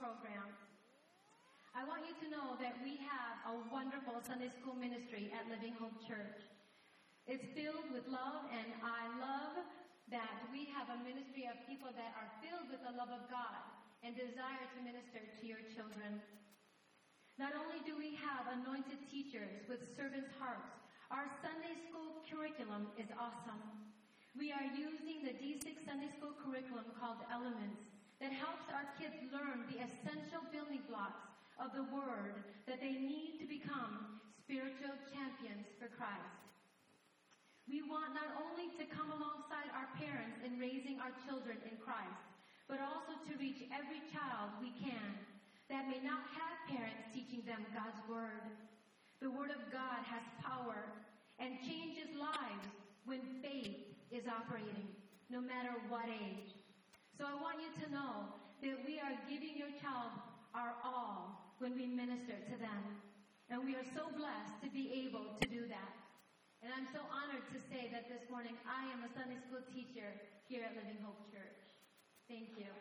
program. I want you to know that we have a wonderful Sunday school ministry at Living Hope Church. It's filled with love, and I love that we have a ministry of people that are filled with the love of God and desire to minister to your children. Not only do we have anointed teachers with servants' hearts, our Sunday school curriculum is awesome. We are using the D6 Sunday school curriculum called Elements that helps our kids learn the essential building blocks of the Word that they need to become spiritual champions for Christ. We want not only to come alongside our parents in raising our children in Christ, but also to reach every child we can that may not have parents teaching them God's Word. The Word of God has power and changes lives when faith is operating, no matter what age. So I want you to know that we are giving your child our all when we minister to them. And we are so blessed to be able to do that. And I'm so honored to say that this morning I am a Sunday school teacher here at Living Hope Church. Thank you.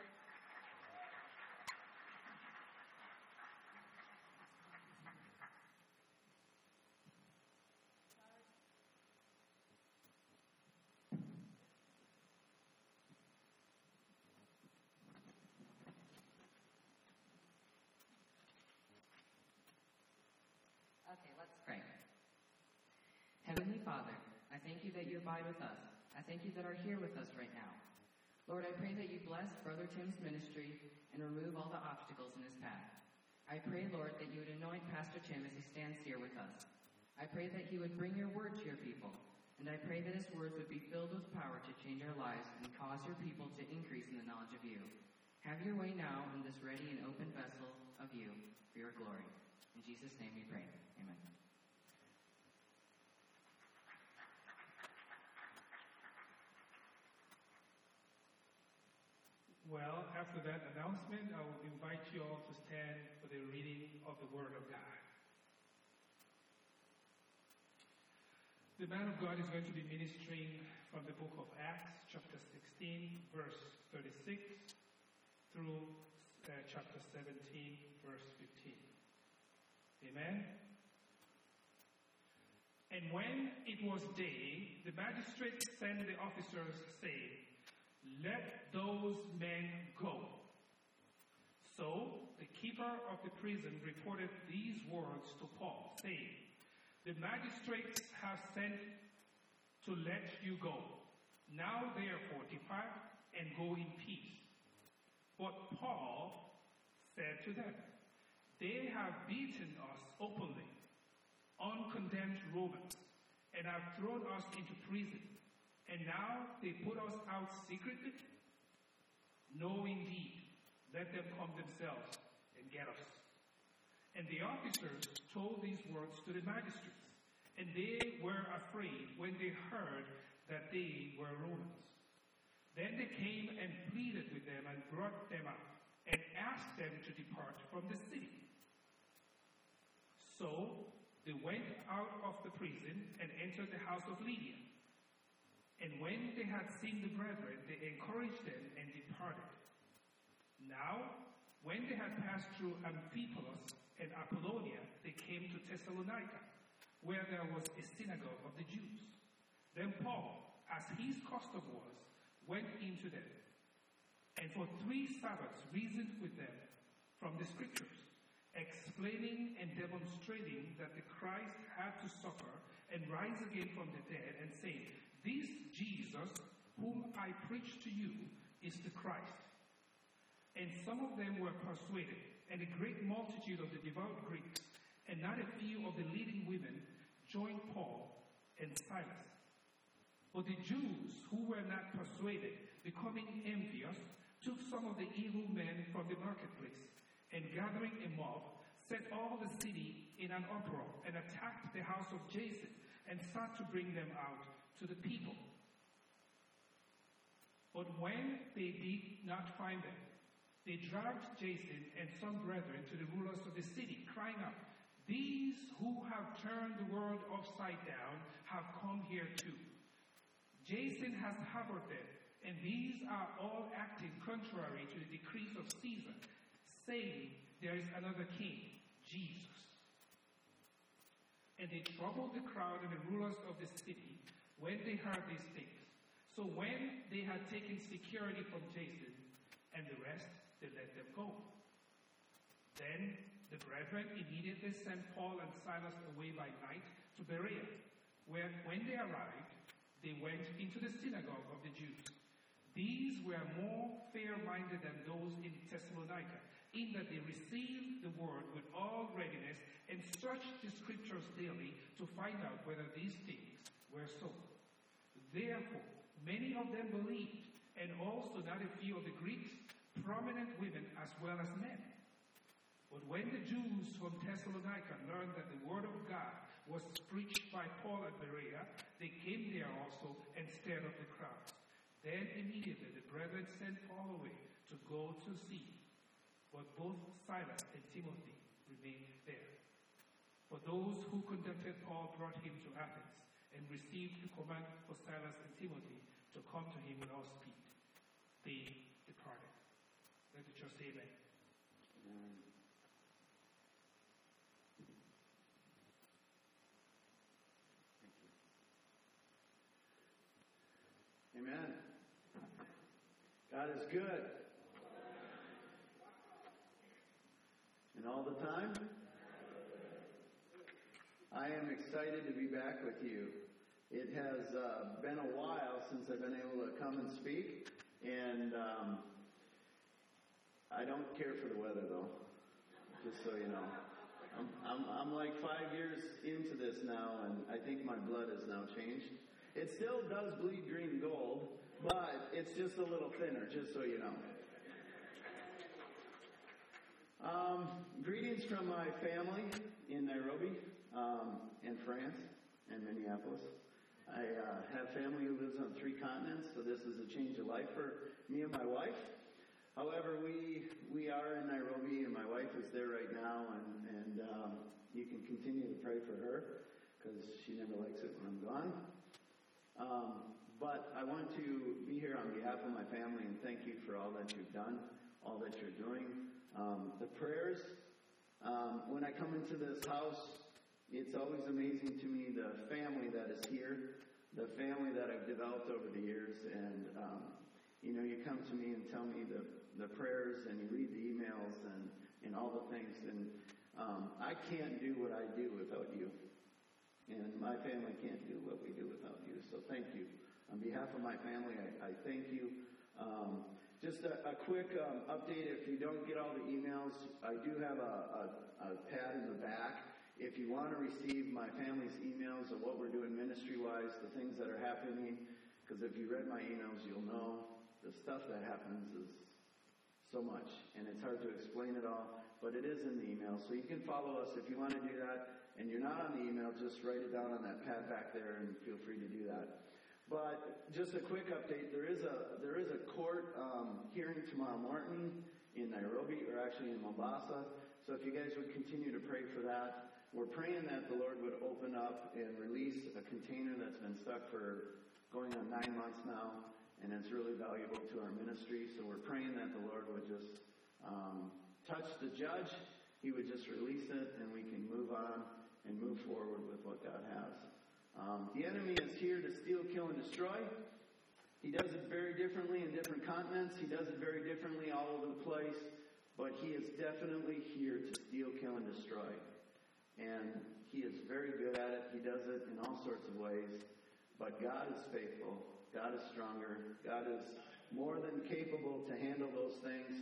Okay, let's pray. Heavenly Father, I thank you that you abide with us. I thank you that are here with us right now. Lord, I pray that you bless Brother Tim's ministry and remove all the obstacles in his path. I pray, Lord, that you would anoint Pastor Tim as he stands here with us. I pray that he would bring your word to your people, and I pray that his words would be filled with power to change our lives and cause your people to increase in the knowledge of you. Have your way now in this ready and open vessel of you for your glory. In Jesus' name we pray. Amen. Well, after that announcement, I will invite you all to stand for the reading of the Word of God. The man of God is going to be ministering from the book of Acts, chapter 16, verse 36, through chapter 17, verse 15. Amen? And when it was day, the magistrate sent the officers, saying, "Let those men go." So the keeper of the prison reported these words to Paul, saying, "The magistrates have sent to let you go. Now therefore depart and go in peace." But Paul said to them, "They have beaten us openly, uncondemned Romans, and have thrown us into prison. And now they put us out secretly? No, indeed. Let them come themselves and get us." And the officers told these words to the magistrates, and they were afraid when they heard that they were Romans. Then they came and pleaded with them and brought them up and asked them to depart from the city. So they went out of the prison and entered the house of Lydia. And when they had seen the brethren, they encouraged them and departed. Now, when they had passed through Amphipolis and Apollonia, they came to Thessalonica, where there was a synagogue of the Jews. Then Paul, as his custom was, went into them, and for 3 Sabbaths reasoned with them from the Scriptures, explaining and demonstrating that the Christ had to suffer and rise again from the dead, and saying, "This Jesus, whom I preach to you, is the Christ." And some of them were persuaded, and a great multitude of the devout Greeks, and not a few of the leading women, joined Paul and Silas. But the Jews who were not persuaded, becoming envious, took some of the evil men from the marketplace, and gathering a mob, set all the city in an uproar, and attacked the house of Jason, and sought to bring them out to the people. But when they did not find them, they dragged Jason and some brethren to the rulers of the city, crying out, "These who have turned the world upside down have come here too. Jason has harbored them, and these are all acting contrary to the decrees of Caesar. saying, "There is another king, Jesus." And they troubled the crowd and the rulers of the city when they heard these things. So when they had taken security from Jason and the rest, they let them go. Then the brethren immediately sent Paul and Silas away by night to Berea, where when they arrived, they went into the synagogue of the Jews. These were more fair-minded than those in Thessalonica, in that they received the word with all readiness and searched the scriptures daily to find out whether these things were so. Therefore, many of them believed, and also not a few of the Greeks, prominent women as well as men. But when the Jews from Thessalonica learned that the word of God was preached by Paul at Berea, they came there also and stirred up the crowds. Then immediately the brethren sent Paul away to go to sea. But both Silas and Timothy remained there. For those who conducted Paul brought him to Athens and received the command for Silas and Timothy to come to him without speed. They departed. Let the church say amen. Amen. God is good. And all the time? I am excited to be back with you. It has been a while since I've been able to come and speak, and I don't care for the weather, though, just so you know. I'm like 5 years into this now, and I think my blood has now changed. It still does bleed green and gold, but it's just a little thinner, just so you know. Greetings from my family in Nairobi, in France, and Minneapolis. I have family who lives on 3 continents, so this is a change of life for me and my wife. However, we are in Nairobi, and my wife is there right now, and you can continue to pray for her, because she never likes it when I'm gone. But I want to be here on behalf of my family and thank you for all that you've done, all that you're doing. The prayers, when I come into this house, it's always amazing to me the family that is here, the family that I've developed over the years. And, you come to me and tell me the prayers, and you read the emails and all the things. And I can't do what I do without you. And my family can't do what we do without you. So thank you. On behalf of my family, I thank you. Just a quick update. If you don't get all the emails, I do have a pad in the back. If you want to receive my family's emails of what we're doing ministry-wise, the things that are happening, because if you read my emails, you'll know the stuff that happens is so much, and it's hard to explain it all, but it is in the email. So you can follow us if you want to do that. And you're not on the email, just write it down on that pad back there, and feel free to do that. But just a quick update: there is a court hearing tomorrow morning in Nairobi, or actually in Mombasa. So if you guys would continue to pray for that. We're praying that the Lord would open up and release a container that's been stuck for going on 9 months now, and it's really valuable to our ministry. So we're praying that the Lord would just touch the judge. He would just release it, and we can move on and move forward with what God has. The enemy is here to steal, kill, and destroy. He does it very differently in different continents. He does it very differently all over the place. But he is definitely here to steal, kill, and destroy. And he is very good at it. He does it in all sorts of ways. But God is faithful. God is stronger. God is more than capable to handle those things.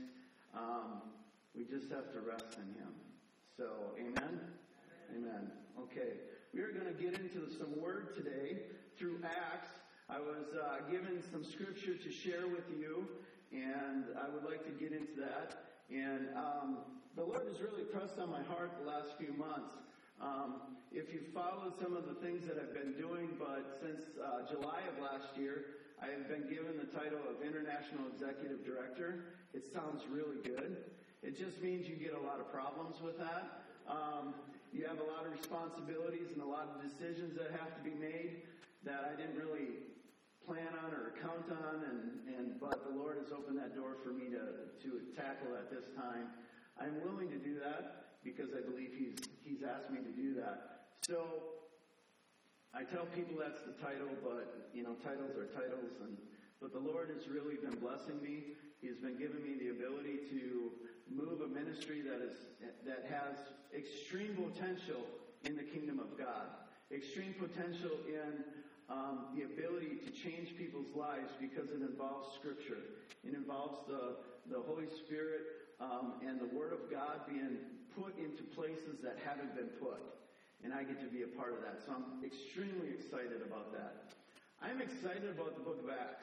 We just have to rest in him. So, amen? Amen. Okay. We are going to get into some word today through Acts. I was given some scripture to share with you, and I would like to get into that. And the Lord has really pressed on my heart the last few months. If you've followed some of the things that I've been doing, but since July of last year, I have been given the title of International Executive Director. It sounds really good. It just means you get a lot of problems with that. You have a lot of responsibilities and a lot of decisions that have to be made that I didn't really plan on or count on, but the Lord has opened that door for me to tackle at this time. I'm willing to do that because I believe He's asked me to do that. So I tell people that's the title, but titles are titles, but the Lord has really been blessing me. He's been giving me the ability to move a ministry that has extreme potential in the kingdom of God, extreme potential in the ability to change people's lives because it involves Scripture. It involves the Holy Spirit and the Word of God being put into places that haven't been put. And I get to be a part of that. So I'm extremely excited about that. I'm excited about the book of Acts.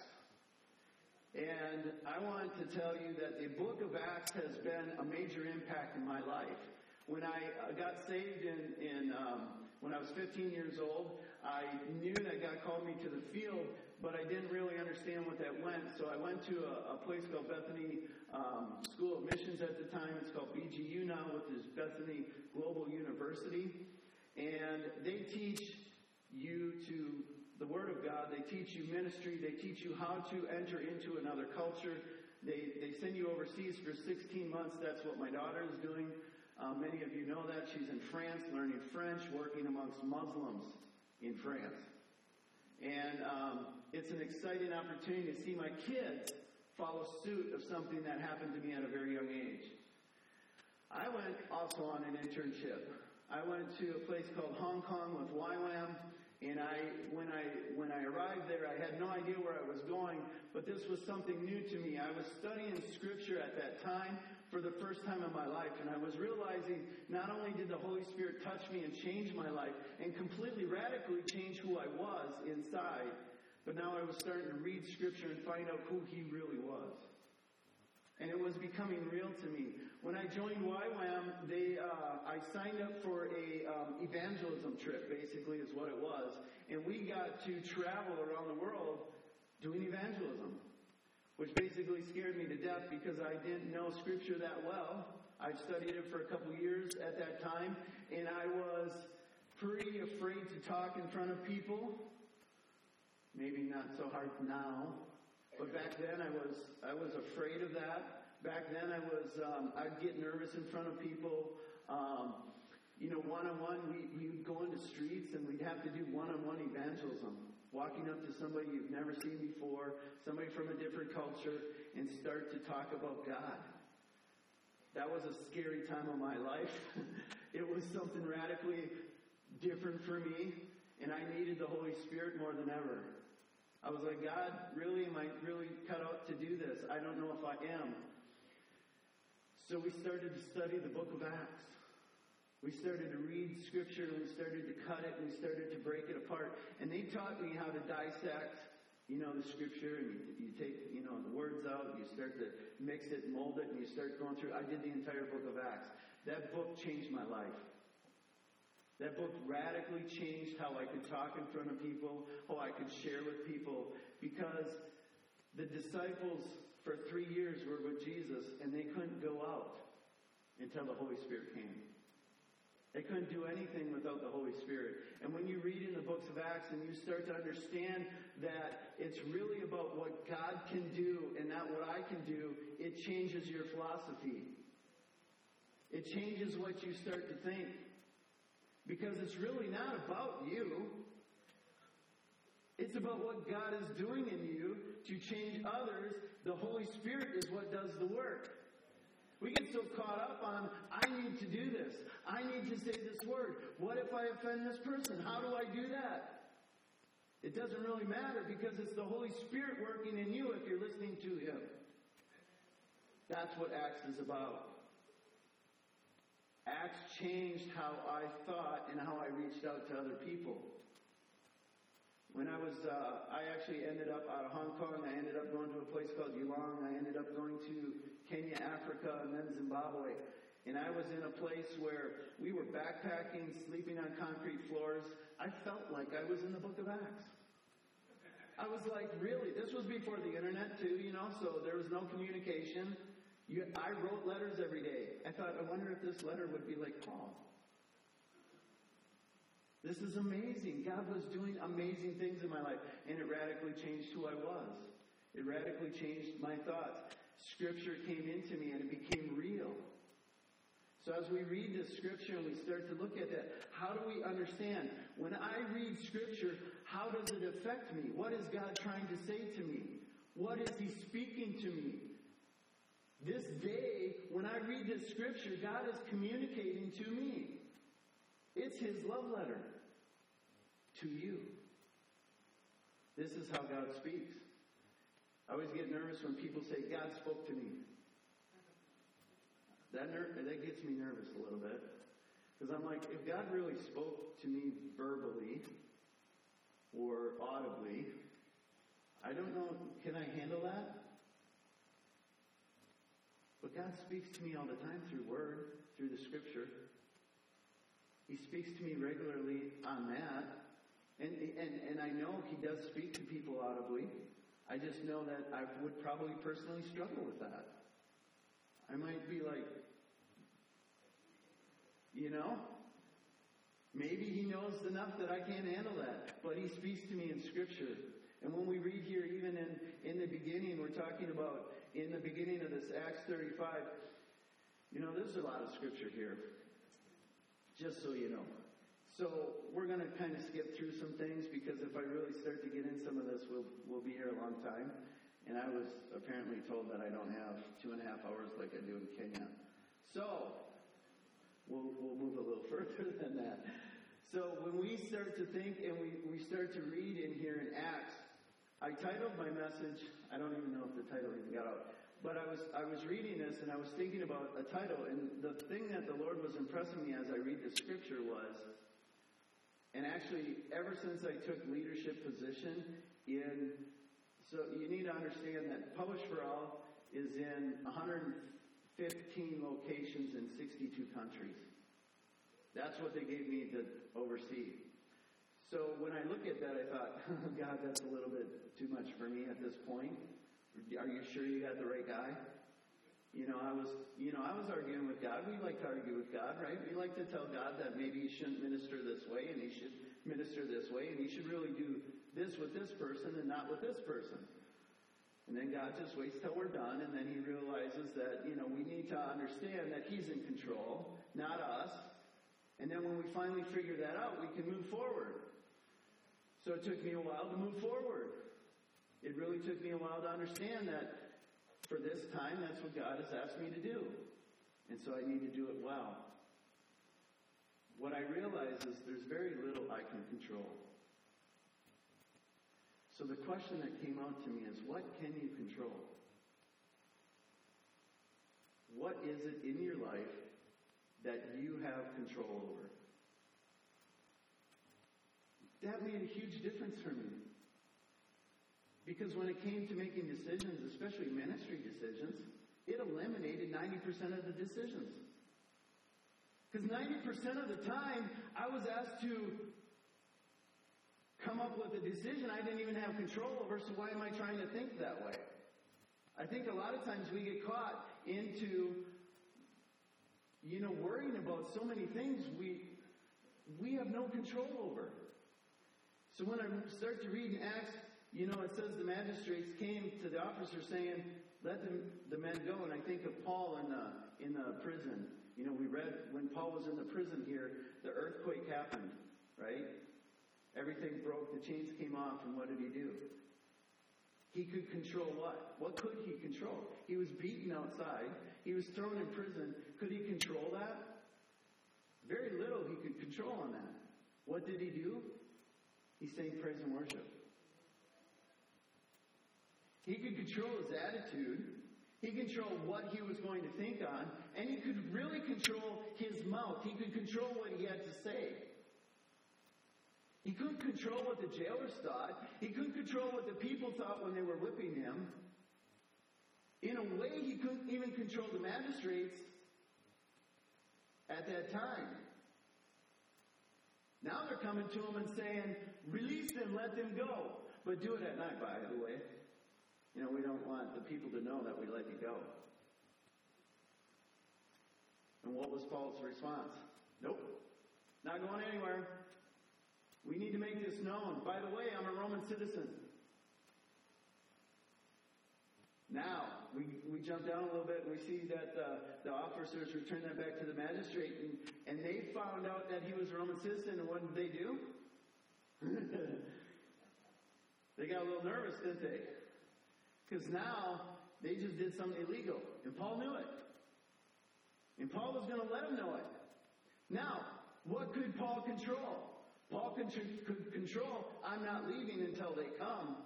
And I want to tell you that the book of Acts has been a major impact in my life. When I got saved when I was 15 years old, I knew that God called me to the field, but I didn't really understand what that meant. So I went to a place called Bethany School of Missions at the time. It's called BGU now, which is Bethany Global University. And they teach you the Word of God. They teach you ministry. They teach you how to enter into another culture. They send you overseas for 16 months. That's what my daughter is doing. Many of you know that. She's in France learning French, working amongst Muslims in France. And it's an exciting opportunity to see my kids follow suit of something that happened to me at a very young age. I went also on an internship. I went to a place called Hong Kong with YWAM, and when I arrived there, I had no idea where I was going, but this was something new to me. I was studying Scripture at that time for the first time in my life, and I was realizing not only did the Holy Spirit touch me and change my life and completely radically change who I was inside, but now I was starting to read Scripture and find out who He really was. And it was becoming real to me. When I joined YWAM, I signed up for a evangelism trip, basically is what it was. And we got to travel around the world doing evangelism, which basically scared me to death because I didn't know Scripture that well. I'd studied it for a couple years at that time, and I was pretty afraid to talk in front of people. Maybe not so hard now. But back then I was afraid of that. Back then I'd get nervous in front of people. One-on-one, we would go into streets and we'd have to do one-on-one evangelism. Walking up to somebody you've never seen before, somebody from a different culture, and start to talk about God. That was a scary time of my life. It was something radically different for me, and I needed the Holy Spirit more than ever. I was like, God, really, am I really cut out to do this? I don't know if I am. So we started to study the book of Acts. We started to read Scripture, and we started to cut it, and we started to break it apart. And they taught me how to dissect, the Scripture, and you take, the words out, and you start to mix it, mold it, and you start going through. I did the entire book of Acts. That book changed my life. That book radically changed how I could talk in front of people, how I could share with people, because the disciples for 3 years were with Jesus, and they couldn't go out until the Holy Spirit came. They couldn't do anything without the Holy Spirit. And when you read in the books of Acts and you start to understand that it's really about what God can do and not what I can do, it changes your philosophy. It changes what you start to think. Because it's really not about you. It's about what God is doing in you to change others. The Holy Spirit is what does the work. We get so caught up on, I need to do this. I need to say this word. What if I offend this person? How do I do that? It doesn't really matter because it's the Holy Spirit working in you if you're listening to Him. That's what Acts is about. Acts changed how I thought and how I reached out to other people. When I actually ended up out of Hong Kong. I ended up going to a place called Geelong. I ended up going to Kenya, Africa, and then Zimbabwe. And I was in a place where we were backpacking, sleeping on concrete floors. I felt like I was in the book of Acts. I was like, really? This was before the internet too, so there was no communication. I wrote letters every day. I thought, I wonder if this letter would be like Paul. This is amazing. God was doing amazing things in my life, and it radically changed who I was. It radically changed my thoughts. Scripture came into me, and it became real. So as we read this Scripture and we start to look at that, how do we understand? When I read Scripture, how does it affect me? What is God trying to say to me? What is He speaking to me? This day, when I read this Scripture, God is communicating to me. It's His love letter to you. This is how God speaks. I always get nervous when people say, God spoke to me. That gets me nervous a little bit. Because I'm like, if God really spoke to me verbally or audibly, I don't know, can I handle that? But God speaks to me all the time through Word, through the Scripture. He speaks to me regularly on that. And I know He does speak to people audibly. I just know that I would probably personally struggle with that. I might be like, maybe He knows enough that I can't handle that. But He speaks to me in Scripture. And when we read here, even in the beginning, we're talking about in the beginning of this Acts 35, there's a lot of Scripture here. Just so you know. So we're going to kind of skip through some things because if I really start to get in some of this, we'll be here a long time. And I was apparently told that I don't have 2.5 hours like I do in Kenya. So we'll move a little further than that. So when we start to think and we start to read in here in Acts, I titled my message, I don't even know if the title even got out, but I was reading this and I was thinking about a title, and the thing that the Lord was impressing me as I read the Scripture was, and actually ever since I took leadership position so you need to understand that Publish for All is in 115 locations in 62 countries. That's what they gave me to oversee. So when I look at that, I thought, God, that's a little bit too much for me at this point. Are you sure you got the right guy? I was arguing with God. We like to argue with God, right? We like to tell God that maybe He shouldn't minister this way and He should minister this way and He should really do this with this person and not with this person. And then God just waits till we're done, and then He realizes that, we need to understand that He's in control, not us. And then when we finally figure that out, we can move forward. So it took me a while to move forward. It really took me a while to understand that for this time, that's what God has asked me to do. And so I need to do it well. What I realize is there's very little I can control. So the question that came out to me is, what can you control? What is it in your life that you have control over? That made a huge difference for me. Because when it came to making decisions, especially ministry decisions, it eliminated 90% of the decisions. Because 90% of the time, I was asked to come up with a decision I didn't even have control over, so why am I trying to think that way? I think a lot of times we get caught into, worrying about so many things we have no control over. So when I start to read in Acts, it says the magistrates came to the officer saying, let the men go. And I think of Paul in the prison. We read when Paul was in the prison here, the earthquake happened, right? Everything broke, the chains came off, and what did he do? He could control what? What could he control? He was beaten outside. He was thrown in prison. Could he control that? Very little he could control on that. What did he do? He sang praise and worship. He could control his attitude. He could control what he was going to think on. And he could really control his mouth. He could control what he had to say. He couldn't control what the jailers thought. He couldn't control what the people thought when they were whipping him. In a way, he couldn't even control the magistrates at that time. Now they're coming to him and saying, release them, let them go. But do it at night, by the way. We don't want the people to know that we let you go. And what was Paul's response? Nope. Not going anywhere. We need to make this known. By the way, I'm a Roman citizen. Now, we jump down a little bit and we see that the officers return that back to the magistrate, and they found out that he was a Roman citizen, and what did they do? They got a little nervous, didn't they? Because now they just did something illegal, and Paul knew it. And Paul was going to let him know it. Now, what could Paul control? Paul could control, I'm not leaving until they come.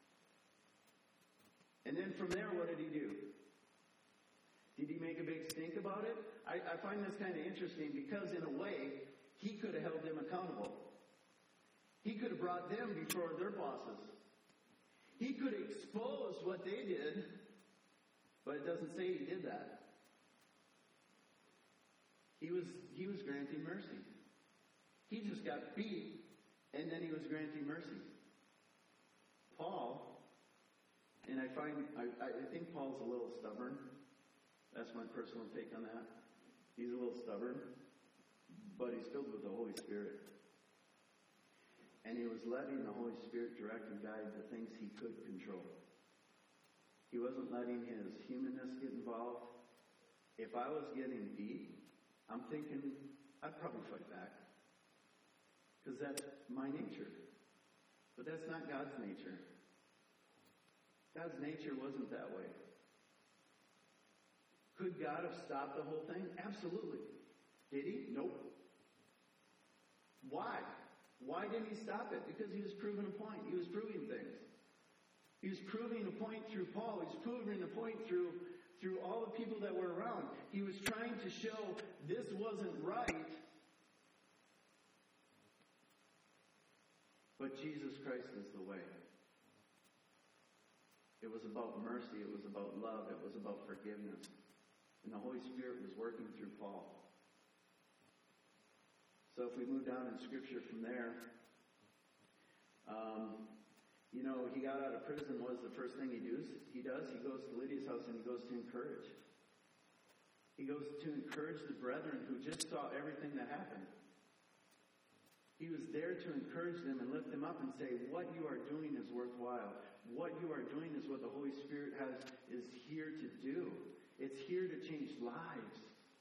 And then from there, what did he do? Did he make a big stink about it? I find this kind of interesting because, in a way, he could have held them accountable. He could have brought them before their bosses. He could have exposed what they did, but it doesn't say he did that. He was granting mercy. He just got beat, and then he was granting mercy. Paul, and I think Paul's a little stubborn. That's my personal take on that. He's a little stubborn, but he's filled with the Holy Spirit. And he was letting the Holy Spirit direct and guide the things he could control. He wasn't letting his humanness get involved. If I was getting beat, I'm thinking I'd probably fight back. Because that's my nature. But that's not God's nature. God's nature wasn't that way. Could God have stopped the whole thing? Absolutely. Did he? Nope. Why? Why didn't he stop it? Because he was proving a point. He was proving things. He was proving a point through Paul. He was proving a point through all the people that were around. He was trying to show this wasn't right. But Jesus Christ is the way. It was about mercy. It was about love. It was about forgiveness. And the Holy Spirit was working through Paul. So if we move down in Scripture from there, he got out of prison. What is the first thing he does? He goes to Lydia's house and he goes to encourage. He goes to encourage the brethren who just saw everything that happened. He was there to encourage them and lift them up and say, what you are doing is worthwhile. What you are doing is what the Holy Spirit is here to do. It's here to change lives.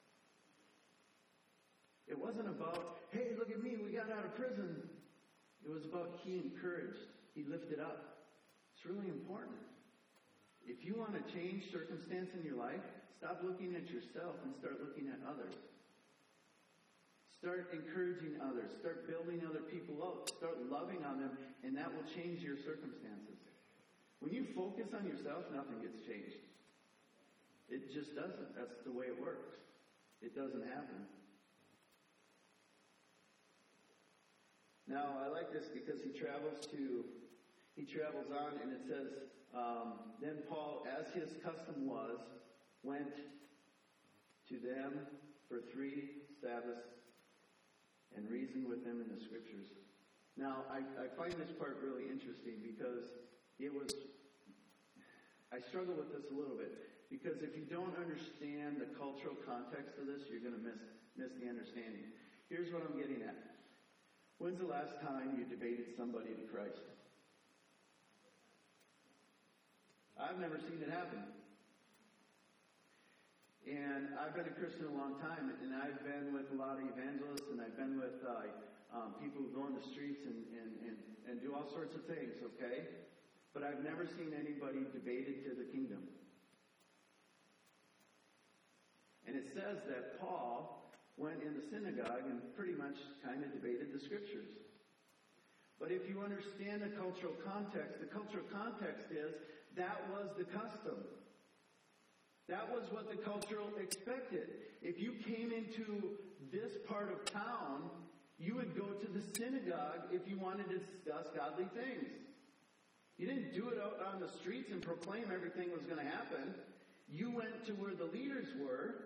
It wasn't about, hey, look at me, we got out of prison. It was about he encouraged. He lifted up. It's really important. If you want to change circumstance in your life, stop looking at yourself and start looking at others. Start encouraging others. Start building other people up. Start loving on them, and that will change your circumstances. When you focus on yourself, nothing gets changed. It just doesn't. That's the way it works. It doesn't happen. Now, I like this because he travels on, and it says, then Paul, as his custom was, went to them for 3 Sabbaths and reasoned with them in the Scriptures. Now, I find this part really interesting because I struggle with this a little bit. Because if you don't understand the cultural context of this, you're going to miss the understanding. Here's what I'm getting at. When's the last time you debated somebody to Christ? I've never seen it happen. And I've been a Christian a long time, and I've been with a lot of evangelists, and I've been with people who go in the streets and do all sorts of things, okay? But I've never seen anybody debated to the kingdom. And it says that Paul went in the synagogue and pretty much kind of debated the Scriptures. But if you understand the cultural context is that was the custom. That was what the culture expected. If you came into this part of town, you would go to the synagogue if you wanted to discuss godly things. You didn't do it out on the streets and proclaim everything was going to happen. You went to where the leaders were.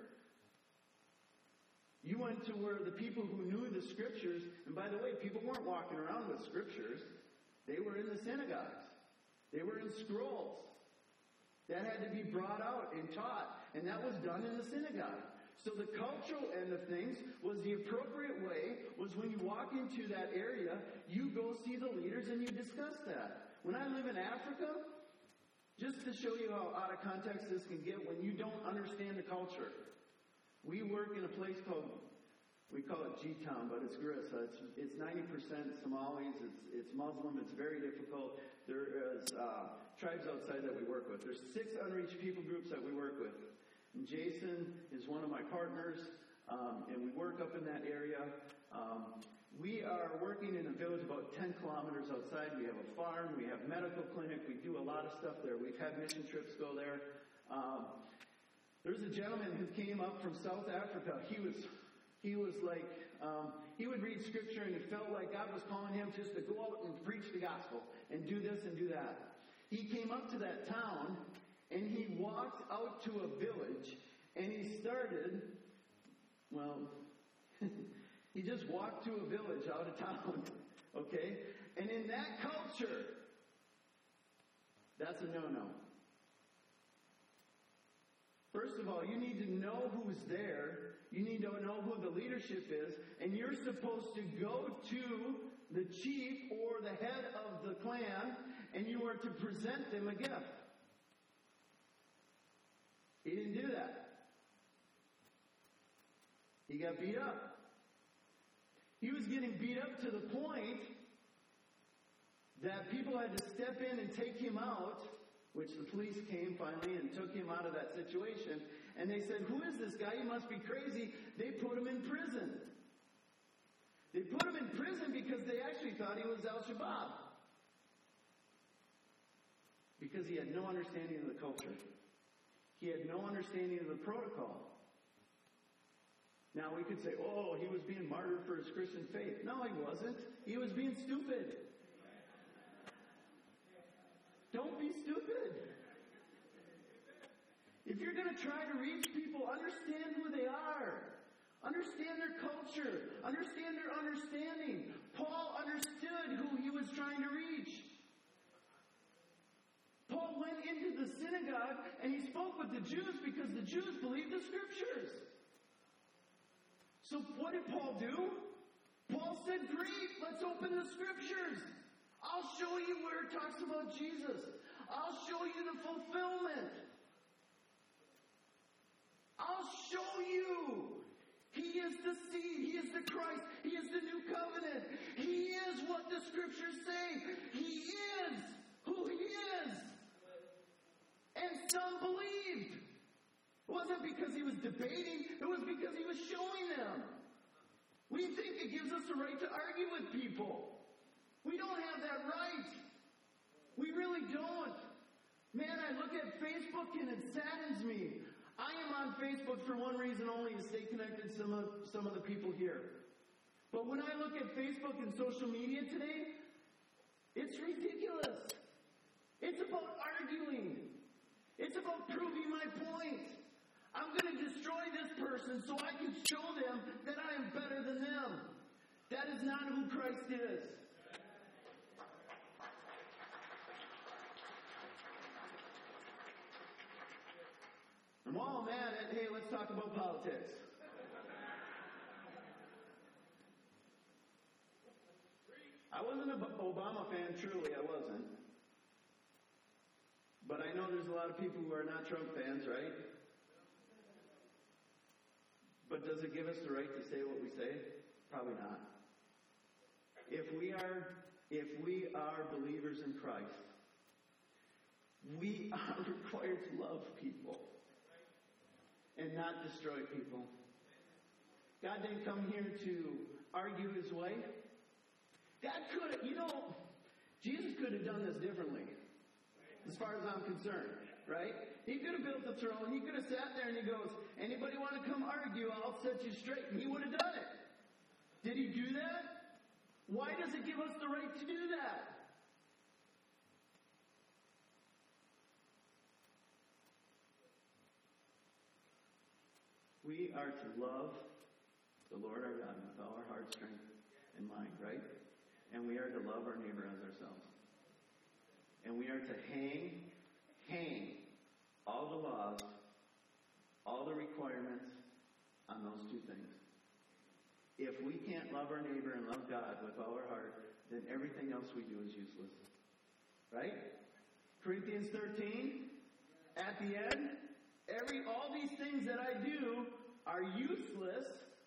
You went to where the people who knew the Scriptures, and by the way, people weren't walking around with Scriptures. They were in the synagogues. They were in scrolls. That had to be brought out and taught, and that was done in the synagogue. So the cultural end of things was the appropriate way, was when you walk into that area, you go see the leaders and you discuss that. When I live in Africa, Just to show you how out of context this can get when you don't understand the culture. We work in a place we call it G-Town, but it's Garissa. It's 90% Somalis. It's Muslim. It's very difficult. There is tribes outside that we work with. There's 6 unreached people groups that we work with. And Jason is one of my partners, and we work up in that area. We are working in a village about 10 kilometers outside. We have a farm. We have medical clinic. We do a lot of stuff there. We've had mission trips go there. There's a gentleman who came up from South Africa. He was like, he would read scripture and he felt like God was calling him just to go out and preach the gospel and do this and do that. He came up to that town and he walked out to a village and he started, he just walked to a village out of town, okay? And in that culture, that's a no-no. First of all, you need to know who's there. You need to know who the leadership is. And you're supposed to go to the chief or the head of the clan, and you are to present them a gift. He didn't do that. He got beat up. He was getting beat up to the point that people had to step in and take him out, which the police came finally and took him out of that situation. And they said, "Who is this guy? He must be crazy." They put him in prison. They put him in prison because they actually thought he was Al-Shabaab. Because he had no understanding of the culture. He had no understanding of the protocol. Now we could say, "Oh, he was being martyred for his Christian faith." No, he wasn't. He was being stupid. Don't be stupid. If you're going to try to reach people, understand who they are. Understand their culture. Understand their understanding. Paul understood who he was trying to reach. Paul went into the synagogue and he spoke with the Jews because the Jews believed the scriptures. So what did Paul do? Paul said, "Great, let's open the scriptures. I'll show you where it talks about Jesus. I'll show you the fulfillment. I'll show you. He is the seed. He is the Christ. He is the new covenant. He is what the scriptures say. He is who he is." And some believed. It wasn't because he was debating. It was because he was showing them. We think it gives us the right to argue with people. We don't have that right. We really don't. Man, I look at Facebook and it saddens me. I am on Facebook for one reason only, to stay connected to some of the people here. But when I look at Facebook and social media today, it's ridiculous. It's about arguing. It's about proving my point. I'm going to destroy this person so I can show them that I am better than them. That is not who Christ is. I'm all mad at, "Hey, let's talk about politics." I wasn't an Obama fan, truly, I wasn't. But I know there's a lot of people who are not Trump fans, right? But does it give us the right to say what we say? Probably not. If we are believers in Christ, we are required to love people and not destroy people. God didn't come here to argue his way. God could have, Jesus could have done this differently, as far as I'm concerned, right? He could have built the throne. He could have sat there and he goes, "Anybody want to come argue? I'll set you straight." And he would have done it. Did he do that? Why does it give us the right to do that? We are to love the Lord our God with all our heart, strength, and mind, right? And we are to love our neighbor as ourselves. And we are to hang all the laws, all the requirements on those two things. If we can't love our neighbor and love God with all our heart, then everything else we do is useless. Right? Corinthians 13, at the end, all these things that I do are useless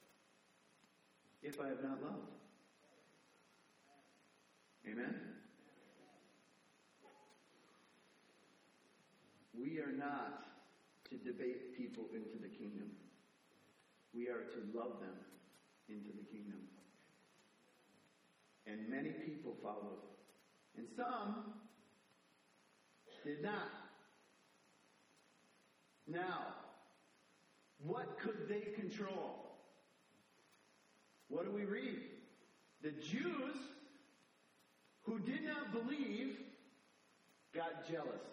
if I have not loved. Amen? We are not to debate people into the kingdom. We are to love them into the kingdom. And many people followed. And some did not. Now, what could they control? What do we read? The Jews who did not believe got jealous.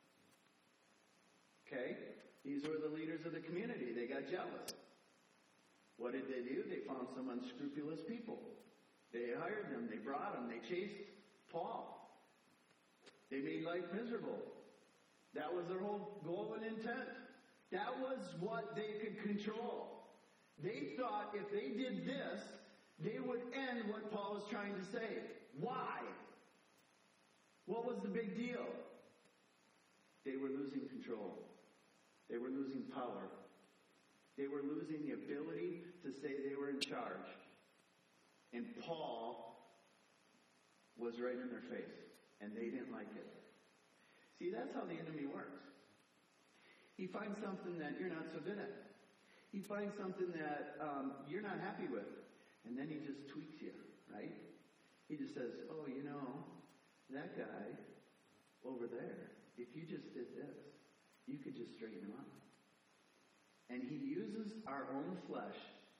Okay? These were the leaders of the community. They got jealous. What did they do? They found some unscrupulous people. They hired them. They brought them. They chased Paul. They made life miserable. That was their whole goal and intent. That was what they could control. They thought if they did this, they would end what Paul was trying to say. Why? What was the big deal? They were losing control. They were losing power. They were losing the ability to say they were in charge. And Paul was right in their face. And they didn't like it. See, that's how the enemy works. He finds something that you're not so good at. He finds something that you're not happy with. And then he just tweaks you, right? He just says, oh, you know, that guy over there, if you just did this, you could just straighten him up. And he uses our own flesh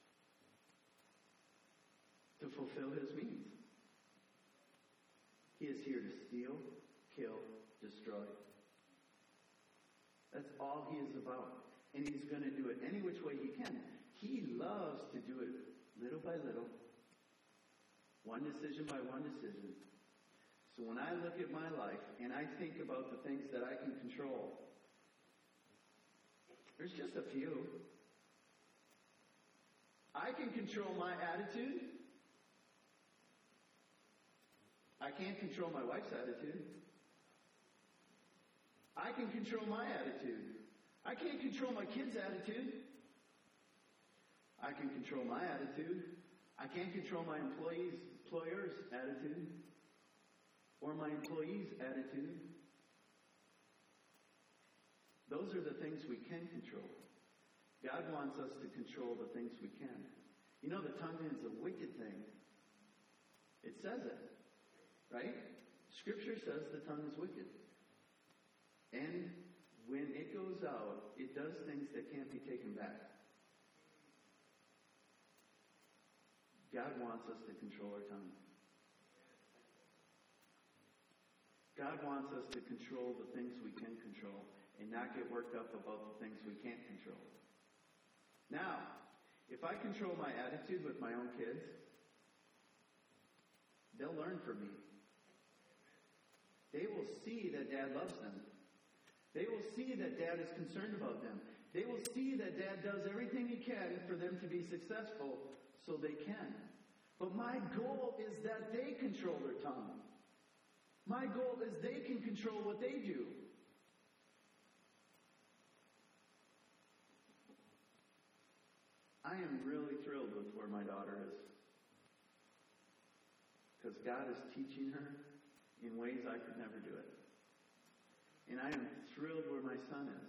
to fulfill his means. He is here to steal, kill, destroy. That's all he is about. And he's going to do it any which way he can. He loves to do it little by little, one decision by one decision. So when I look at my life and I think about the things that I can control, there's just a few. I can control my attitude. I can't control my wife's attitude. I can control my attitude. I can't control my kids' attitude. I can control my attitude. I can't control my employer's attitude or my employee's attitude. Those are the things we can control. God wants us to control the things we can. You know, the tongue is a wicked thing. It says it, right? Scripture says the tongue is wicked. And when it goes out, it does things that can't be taken back. God wants us to control our tongue. God wants us to control the things we can control and not get worked up about the things we can't control. Now, if I control my attitude with my own kids, they'll learn from me. They will see that Dad loves them. They will see that Dad is concerned about them. They will see that Dad does everything he can for them to be successful so they can. But my goal is that they control their tongue. My goal is they can control what they do. I am really thrilled with where my daughter is. Because God is teaching her in ways I could never do it. And I am thrilled where my son is.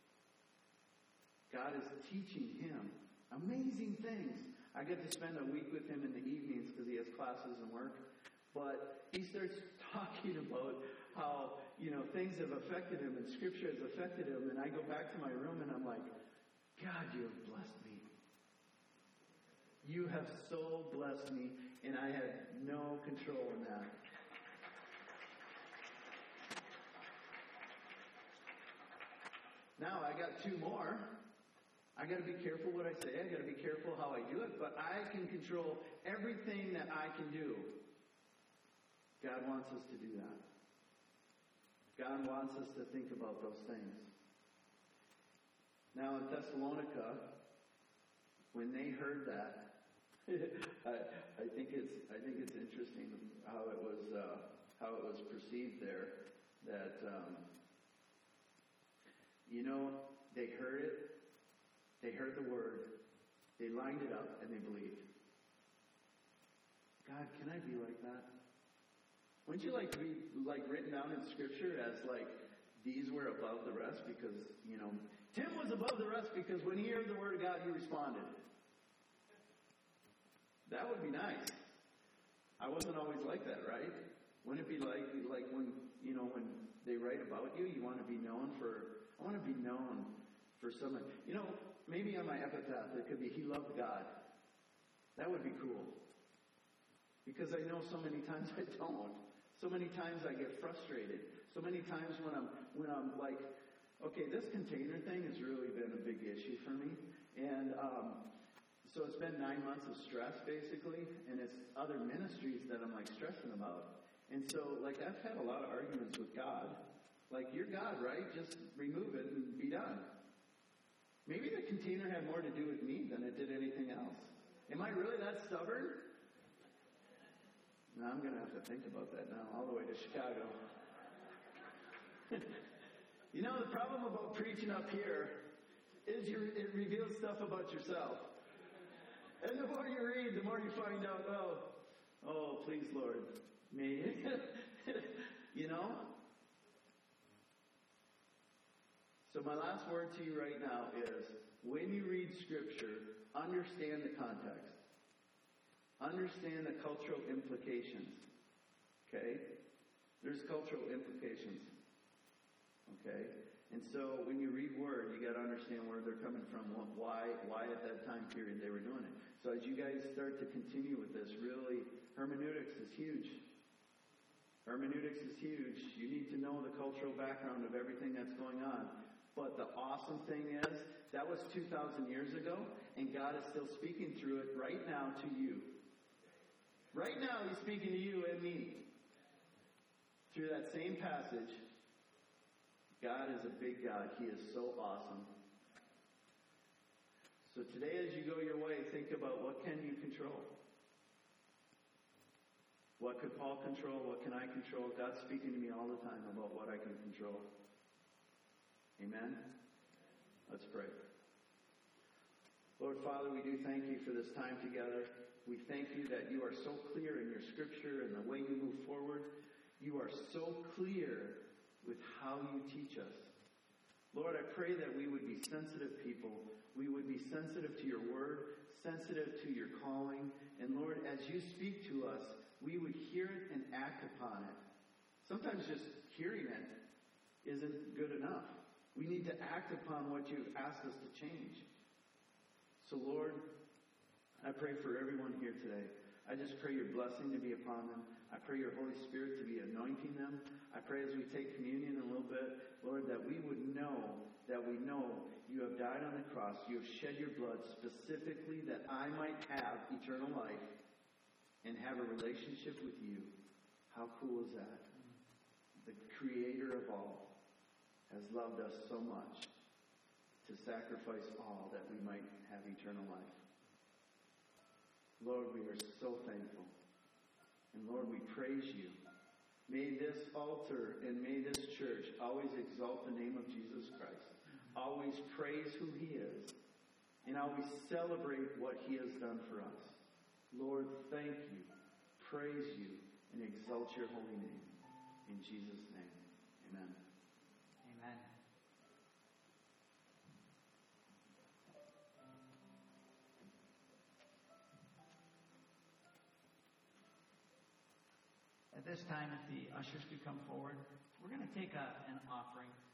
God is teaching him amazing things. I get to spend a week with him in the evenings because he has classes and work. But he starts talking about how, things have affected him and Scripture has affected him. And I go back to my room and I'm like, God, you have blessed me. You have so blessed me, and I had no control in that. Now, I got two more. I got to be careful what I say. I got to be careful how I do it, but I can control everything that I can do. God wants us to do that. God wants us to think about those things. Now, in Thessalonica, when they heard that, I think it's interesting how it was perceived there. that, they heard it, they heard the word, they lined it up, and they believed. God, can I be like that? Wouldn't you like to be written down in Scripture as these were above the rest because, Tim was above the rest because when he heard the word of God, he responded. That would be nice. I wasn't always like that, right? Wouldn't it be like when, when they write about you, you want to be known for, I want to be known for someone. Maybe on my epitaph it could be, he loved God. That would be cool. Because I know so many times I don't. So many times I get frustrated. So many times when I'm like, okay, this container thing has really been a big issue for me. And so it's been 9 months of stress, basically. And it's other ministries that I'm stressing about. And so I've had a lot of arguments with God. You're God, right? Just remove it and be done. Maybe the container had more to do with me than it did anything else. Am I really that stubborn? No, I'm going to have to think about that now, all the way to Chicago. The problem about preaching up here is it reveals stuff about yourself. And the more you read, the more you find out, oh, please, Lord, me. So my last word to you right now is, when you read Scripture, understand the context. Understand the cultural implications. Okay? There's cultural implications. Okay? And so when you read Word, you got to understand where they're coming from, why at that time period they were doing it. So as you guys start to continue with this, really, hermeneutics is huge. Hermeneutics is huge. You need to know the cultural background of everything that's going on. But the awesome thing is, that was 2,000 years ago, and God is still speaking through it right now to you. Right now, He's speaking to you and me. Through that same passage, God is a big God. He is so awesome. So today, as you go your way, think about, what can you control? What could Paul control? What can I control? God's speaking to me all the time about what I can control. Amen? Let's pray. Lord Father, we do thank you for this time together. We thank you that you are so clear in your Scripture and the way you move forward. You are so clear with how you teach us. Lord, I pray that we would be sensitive people. We would be sensitive to your word, sensitive to your calling. And Lord, as you speak to us, we would hear it and act upon it. Sometimes just hearing it isn't good enough. We need to act upon what you've asked us to change. So Lord, I pray for everyone here today. I just pray your blessing to be upon them. I pray your Holy Spirit to be anointing them. I pray as we take communion in a little bit, Lord, that we would know that we know you have died on the cross. You have shed your blood specifically that I might have eternal life and have a relationship with you. How cool is that? The Creator of all has loved us so much to sacrifice all that we might have eternal life. Lord, we are so thankful. And Lord, we praise you. May this altar and may this church always exalt the name of Jesus Christ. Always praise who he is. And always celebrate what he has done for us. Lord, thank you, praise you, and exalt your holy name. In Jesus' name, amen. Amen. At this time, if the ushers could come forward, we're going to take an offering.